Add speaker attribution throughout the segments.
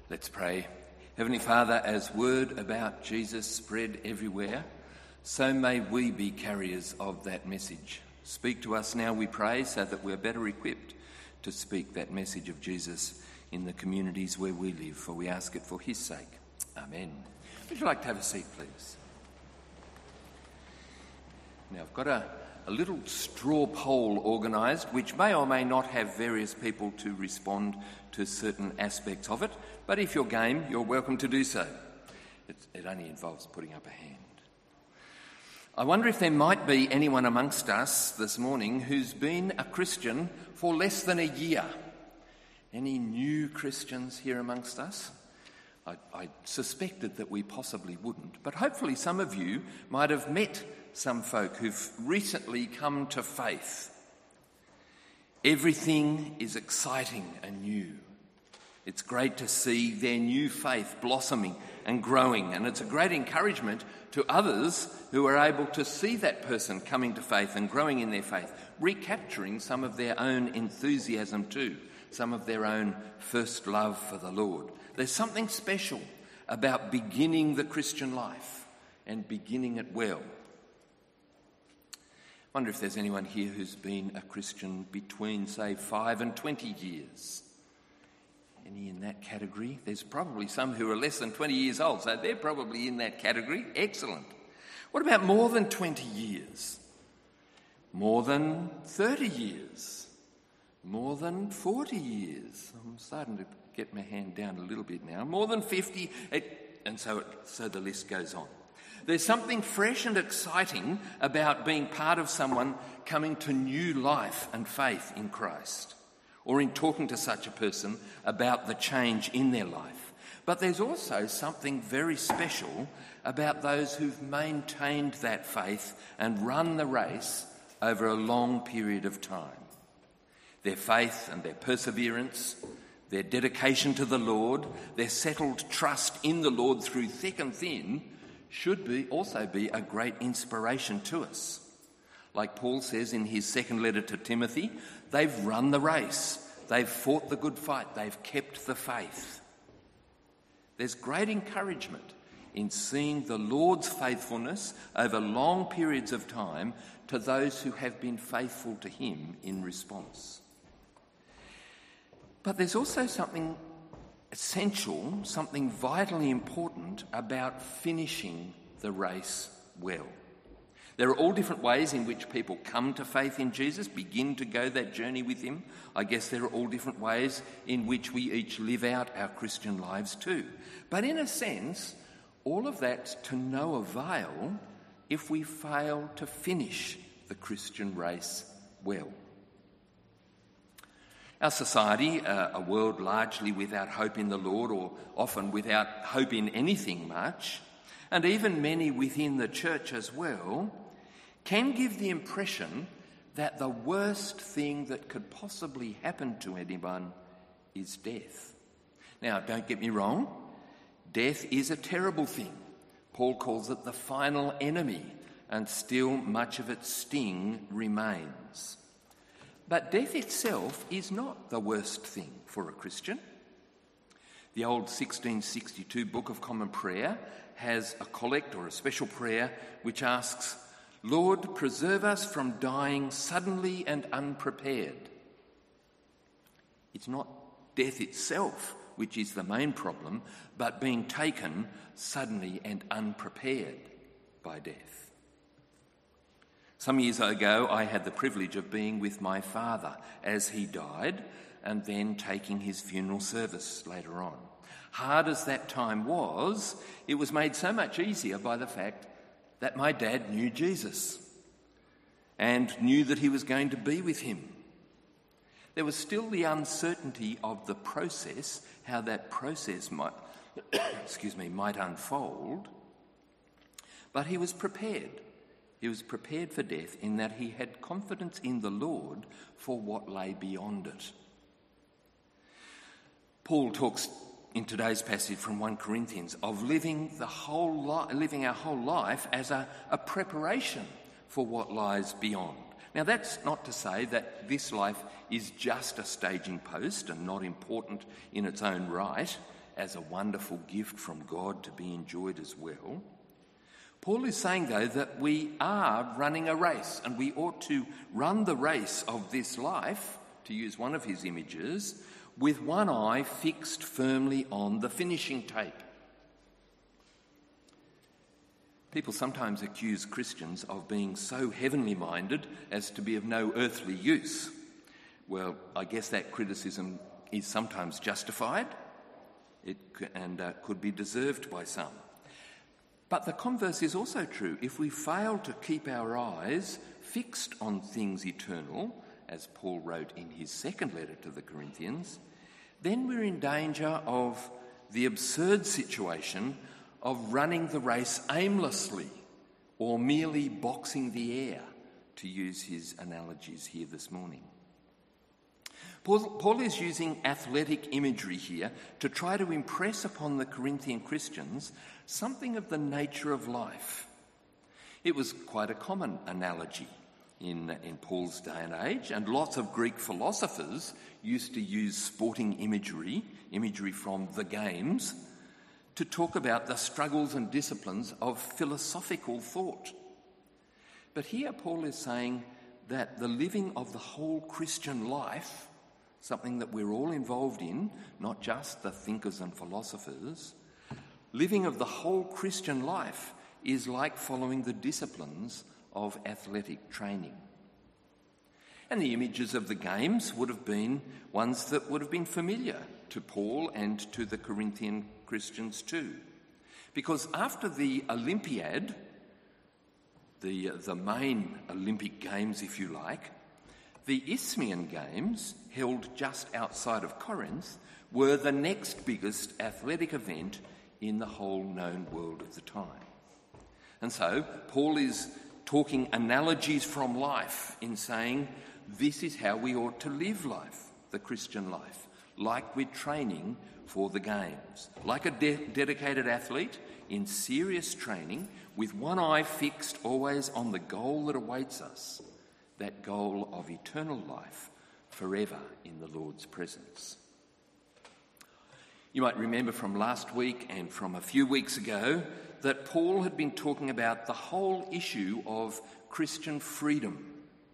Speaker 1: Let's pray. Heavenly Father, as word about Jesus spread everywhere, so may we be carriers of that message. Speak to us now, we pray, so that we're better equipped to speak that message of Jesus in the communities where we live, for we ask it for his sake. Amen. Would you like to have a seat, please? Now, I've got a little straw poll organised, which may or may not have various people to respond to certain aspects of it, but if you're game, you're welcome to do so. It only involves putting up a hand. I wonder if there might be anyone amongst us this morning who's been a Christian for less than a year. Any new Christians here amongst us? I suspected that we possibly wouldn't, but hopefully some of you might have met some folk who've recently come to faith. Everything is exciting and new. It's great to see their new faith blossoming and growing, and it's a great encouragement to others who are able to see that person coming to faith and growing in their faith, recapturing some of their own enthusiasm too, some of their own first love for the Lord. There's something special about beginning the Christian life and beginning it well. I wonder if there's anyone here who's been a Christian between, say, 5 and 20 years. Any in that category? There's probably some who are less than 20 years old, so they're probably in that category. Excellent. What about more than 20 years? More than 30 years? More than 40 years? I'm starting to get my hand down a little bit now. More than 50, and so the list goes on. There's something fresh and exciting about being part of someone coming to new life and faith in Christ, or in talking to such a person about the change in their life. But there's also something very special about those who've maintained that faith and run the race over a long period of time. Their faith and their perseverance, their dedication to the Lord, their settled trust in the Lord through thick and thin should also be a great inspiration to us. Like Paul says in his second letter to Timothy, they've run the race, they've fought the good fight, they've kept the faith. There's great encouragement in seeing the Lord's faithfulness over long periods of time to those who have been faithful to him in response. But there's also something essential, something vitally important about finishing the race well. There are all different ways in which people come to faith in Jesus, begin to go that journey with him. I guess there are all different ways in which we each live out our Christian lives too. But in a sense, all of that's to no avail if we fail to finish the Christian race well. Our society, a world largely without hope in the Lord, or often without hope in anything much, and even many within the church as well, can give the impression that the worst thing that could possibly happen to anyone is death. Now, don't get me wrong, death is a terrible thing. Paul calls it the final enemy, and still much of its sting remains. But death itself is not the worst thing for a Christian. The old 1662 Book of Common Prayer has a collect or a special prayer which asks, Lord, preserve us from dying suddenly and unprepared. It's not death itself which is the main problem, but being taken suddenly and unprepared by death. Some years ago, I had the privilege of being with my father as he died and then taking his funeral service later on. Hard as that time was, it was made so much easier by the fact that my dad knew Jesus and knew that he was going to be with him. There was still the uncertainty of the process, how that process might unfold, but he was prepared. He was prepared for death in that he had confidence in the Lord for what lay beyond it. Paul talks in today's passage from 1 Corinthians of living our whole life as a preparation for what lies beyond. Now, that's not to say that this life is just a staging post and not important in its own right. as a wonderful gift from God to be enjoyed as well. Paul is saying, though, that we are running a race, and we ought to run the race of this life, to use one of his images, with one eye fixed firmly on the finishing tape. People sometimes accuse Christians of being so heavenly minded as to be of no earthly use. Well, I guess that criticism is sometimes justified and could be deserved by some. But the converse is also true. If we fail to keep our eyes fixed on things eternal, as Paul wrote in his second letter to the Corinthians, then we're in danger of the absurd situation of running the race aimlessly or merely boxing the air, to use his analogies here this morning. Paul is using athletic imagery here to try to impress upon the Corinthian Christians something of the nature of life. It was quite a common analogy in Paul's day and age, and lots of Greek philosophers used to use sporting imagery from the games, to talk about the struggles and disciplines of philosophical thought. But here Paul is saying that the living of the whole Christian life, something that we're all involved in, not just the thinkers and philosophers, living of the whole Christian life is like following the disciplines of athletic training. And the images of the games would have been ones that would have been familiar to Paul and to the Corinthian Christians too. Because after the Olympiad, the main Olympic Games, if you like, the Isthmian Games, held just outside of Corinth, were the next biggest athletic event in the whole known world of the time. And so Paul is talking analogies from life in saying this is how we ought to live life, the Christian life, like we're training for the games, like a dedicated athlete in serious training with one eye fixed always on the goal that awaits us, that goal of eternal life forever in the Lord's presence. You might remember from last week and from a few weeks ago that Paul had been talking about the whole issue of Christian freedom.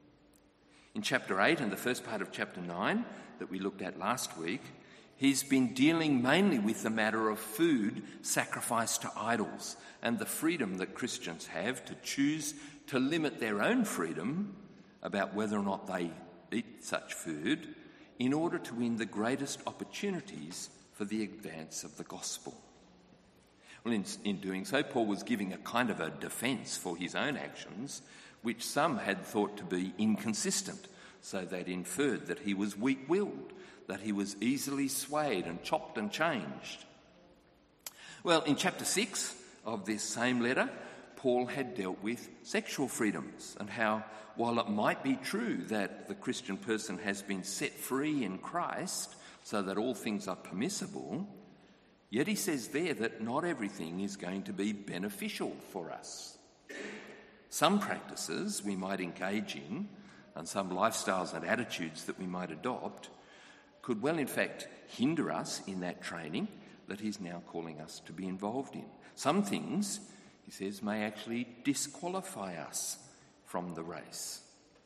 Speaker 1: In chapter 8 and the first part of chapter 9 that we looked at last week, he's been dealing mainly with the matter of food sacrificed to idols and the freedom that Christians have to choose to limit their own freedom about whether or not they eat such food in order to win the greatest opportunities for the advance of the gospel. Well, in doing so, Paul was giving a kind of a defence for his own actions, which some had thought to be inconsistent, so they'd inferred that he was weak-willed, that he was easily swayed and chopped and changed. Well, in chapter 6 of this same letter, Paul had dealt with sexual freedoms and how, while it might be true that the Christian person has been set free in Christ so that all things are permissible, yet he says there that not everything is going to be beneficial for us. Some practices we might engage in and some lifestyles and attitudes that we might adopt could well in fact hinder us in that training that he's now calling us to be involved in. Some things, he says, may actually disqualify us from the race.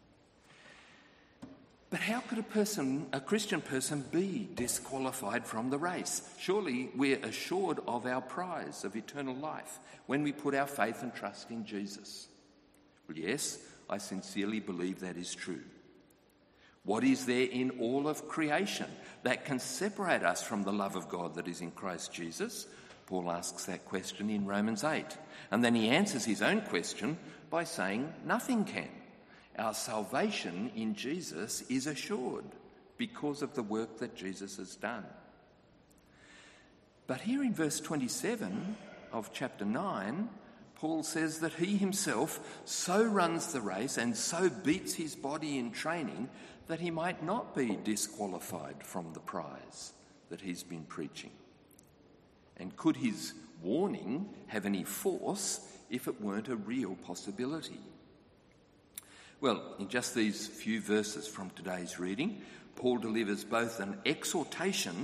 Speaker 1: But how could a Christian person be disqualified from the race? Surely we're assured of our prize of eternal life when we put our faith and trust in Jesus. Well, yes, I sincerely believe that is true. What is there in all of creation that can separate us from the love of God that is in Christ Jesus? Paul asks that question in Romans 8. And then he answers his own question by saying nothing can. Our salvation in Jesus is assured because of the work that Jesus has done. But here in verse 27 of chapter 9, Paul says that he himself so runs the race and so beats his body in training that he might not be disqualified from the prize that he's been preaching. And could his warning have any force if it weren't a real possibility? Well, in just these few verses from today's reading, Paul delivers both an exhortation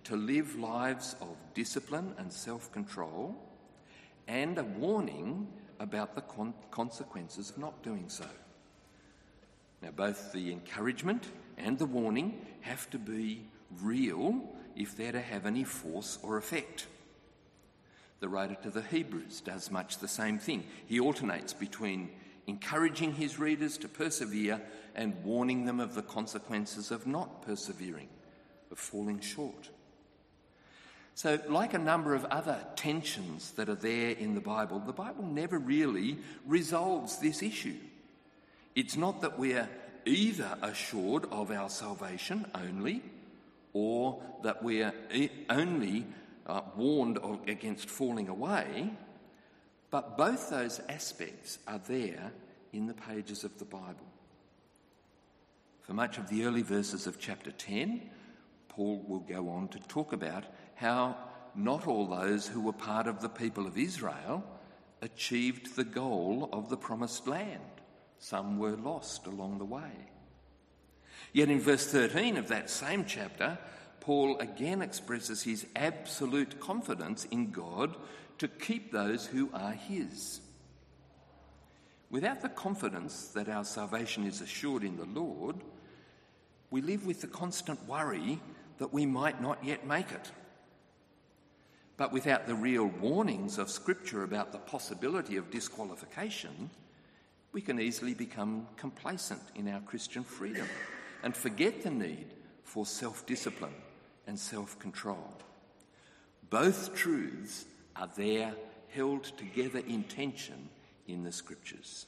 Speaker 1: to live lives of discipline and self-control, and a warning about the consequences of not doing so. Now, both the encouragement and the warning have to be real if they're to have any force or effect. The writer to the Hebrews does much the same thing. He alternates between encouraging his readers to persevere and warning them of the consequences of not persevering, of falling short. So, like a number of other tensions that are there in the Bible never really resolves this issue. It's not that we're either assured of our salvation only, or that we're only warned against falling away, but both those aspects are there in the pages of the Bible. For much of the early verses of chapter 10, Paul will go on to talk about how not all those who were part of the people of Israel achieved the goal of the promised land. Some were lost along the way. Yet in verse 13 of that same chapter, Paul again expresses his absolute confidence in God to keep those who are his. Without the confidence that our salvation is assured in the Lord, we live with the constant worry that we might not yet make it. But without the real warnings of Scripture about the possibility of disqualification, we can easily become complacent in our Christian freedom and forget the need for self-discipline and self-control. Both truths are there, held together in tension in the Scriptures.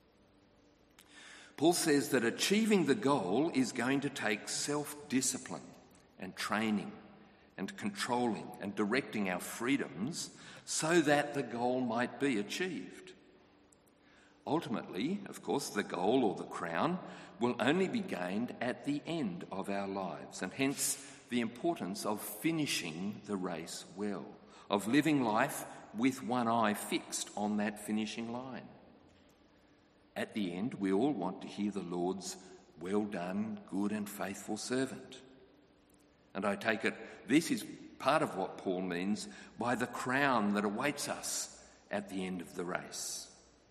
Speaker 1: Paul says that achieving the goal is going to take self-discipline and training and controlling and directing our freedoms so that the goal might be achieved. Ultimately, of course, the goal or the crown will only be gained at the end of our lives, and hence the importance of finishing the race well, of living life with one eye fixed on that finishing line. At the end, we all want to hear the Lord's "Well done, good and faithful servant." And I take it this is part of what Paul means by the crown that awaits us at the end of the race.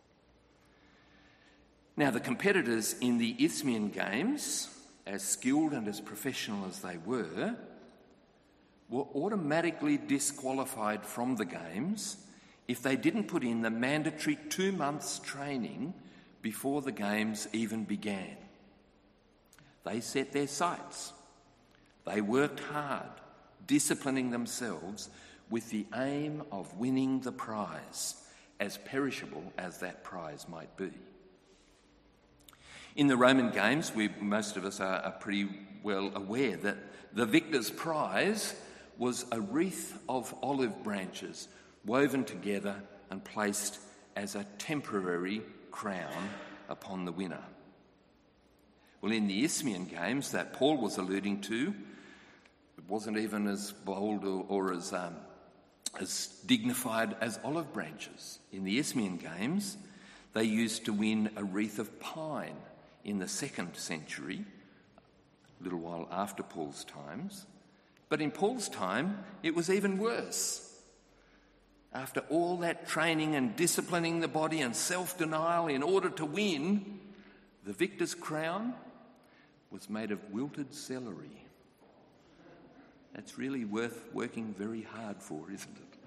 Speaker 1: Now, the competitors in the Isthmian Games, as skilled and as professional as they were automatically disqualified from the Games if they didn't put in the mandatory 2 months training before the Games even began. They set their sights. They worked hard, disciplining themselves with the aim of winning the prize, as perishable as that prize might be. In the Roman Games, most of us are pretty well aware that the victor's prize was a wreath of olive branches woven together and placed as a temporary crown upon the winner. Well, in the Isthmian Games that Paul was alluding to, it wasn't even as bold or as dignified as olive branches. In the Isthmian Games, they used to win a wreath of pine in the 2nd century, a little while after Paul's times. But in Paul's time, it was even worse. After all that training and disciplining the body and self-denial in order to win, the victor's crown was made of wilted celery. That's really worth working very hard for, isn't it?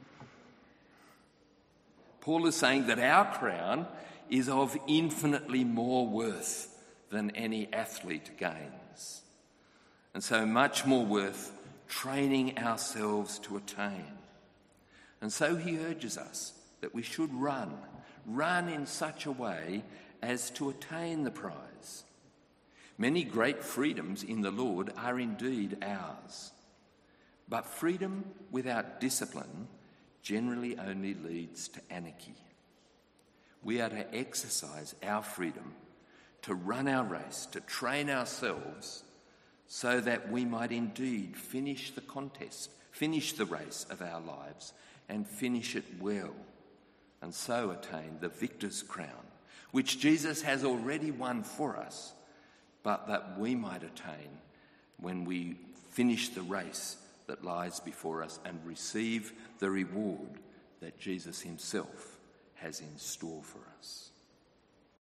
Speaker 1: Paul is saying that our crown is of infinitely more worth than any athlete gains, and so much more worth training ourselves to attain. And so he urges us that we should run in such a way as to attain the prize. Many great freedoms in the Lord are indeed ours, but freedom without discipline generally only leads to anarchy. We are to exercise our freedom, to run our race, to train ourselves so that we might indeed finish the contest, finish the race of our lives and finish it well, and so attain the victor's crown, which Jesus has already won for us, but that we might attain when we finish the race that lies before us and receive the reward that Jesus himself has in store for us.